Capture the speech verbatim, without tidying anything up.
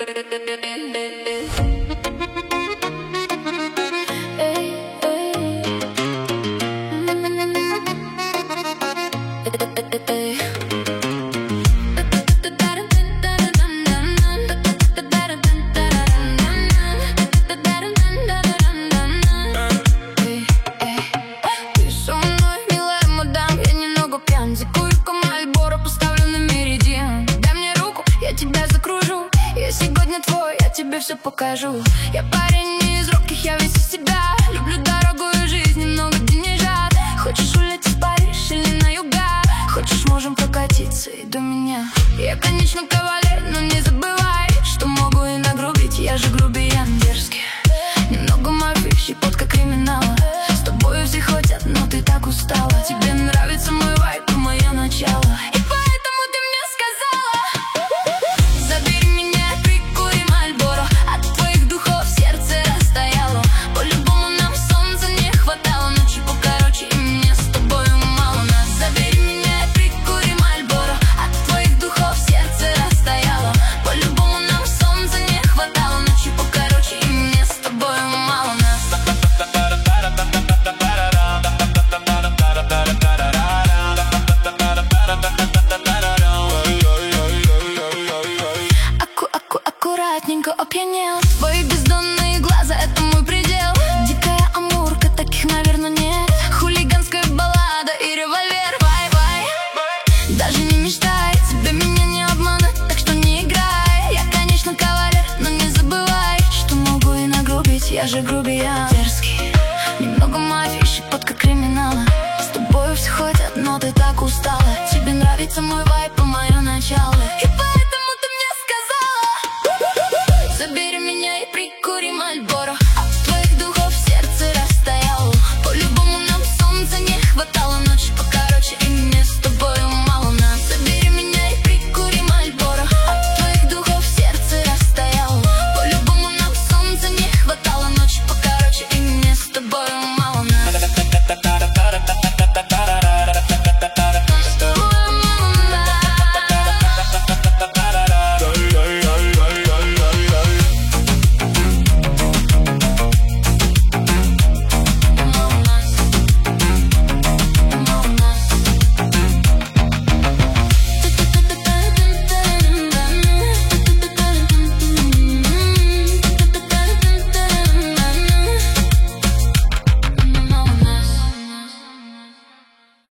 Тебе все покажу. Я парень не из робких, я весь из себя. Люблю дорогую жизнь, немного деньжат. Хочешь улететь в Париж или на юга? Хочешь, можем прокатиться и до меня. Я, конечно, кавалер, но не забывай, что могу и нагрубить. Я же грубиян дерзкий. Немного мафии, щепотка криминала. С тобой все хотят, но ты так устала. Тебе нравится мой вайб и мое начало. Аккуратненько опьянел. Твои бездонные глаза — это мой предел. Дикая амурка, таких, наверное, нет. Хулиганская баллада и револьвер. Бай-бай, даже не мечтай, тебе меня не обмануть, так что не играй. Я, конечно, кавалер, но не забывай, что могу и нагрубить. Я же грубиян дерзкий. Немного мафии, щепотка криминала. С тобой все хотят, но ты так устала. Тебе нравится мой вайб и мое начало. И поэтому